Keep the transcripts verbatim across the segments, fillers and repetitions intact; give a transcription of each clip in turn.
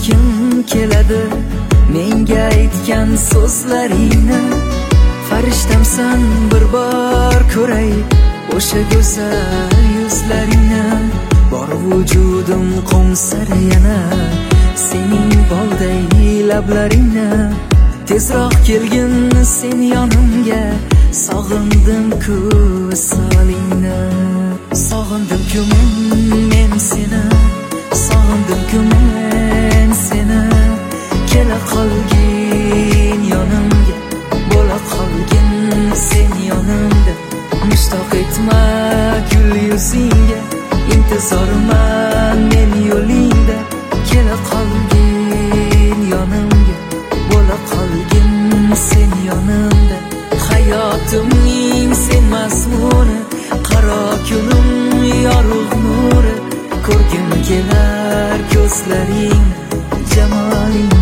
kim keladi menga aytgan so'zlaringni. Farishtamsan bir bor ko'ray o'sha go'zal yuzlaringni. Bor vujudim qo'msar yana sening bolday lablaringni. Tezroq kelgin sen yonimga, sog'indim-ku visolingni. Sog'indim-ku men seni, sog'indim-ku men seni. Kela qolgin yonimga, bo'la qolgin sen yonimda. Mushtoq etma gul yuzingga, intizorman men yo'lingda. Kela qolgin yonimga, bo'la qolgin sen yonimda. Hayotimning sen mazmuni, qaro kunim yorug' nuri. Ko'rgim kelar ko'zlaring jamolingni.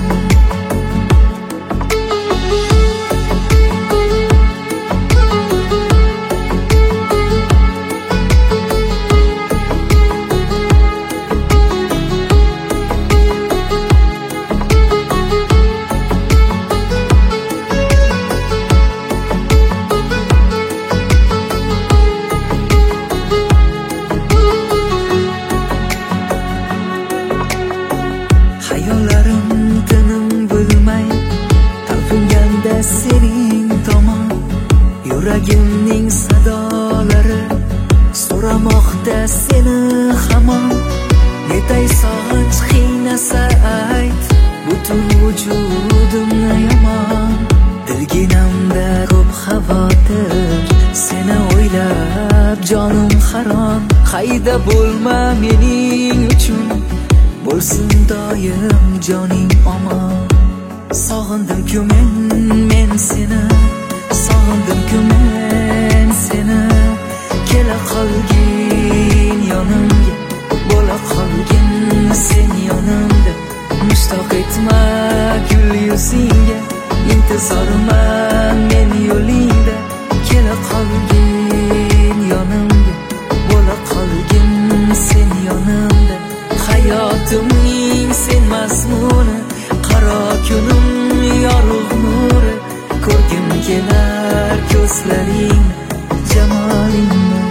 Hayollarim tinim bo'lmay talpinganda sening tomon. Yuragimning sadolari so'ramoqda seni hamon. Netay sog'inch qiynasa ayt butun vujudimni yomon. Dilginamda ko'p xavotir seni o'ylab jonim haron. Qayda bo'lma mening uchun, bo'lsin doim joning omon. Sog'indim-ku men men seni, sog'indim-ku men seni. Kela qolgin yonimga, bo'la qolgin sen yonimda. Mushtoq etma gul yuzingga, intizorman men yo'lingda. Kela qolgin yonimga, bo'la qolgin sen yonimda. Hayotimning sen mazmuni, qaro kunim yorug' nuri. Ko'rgim kelar ko'zlaring jamolingni.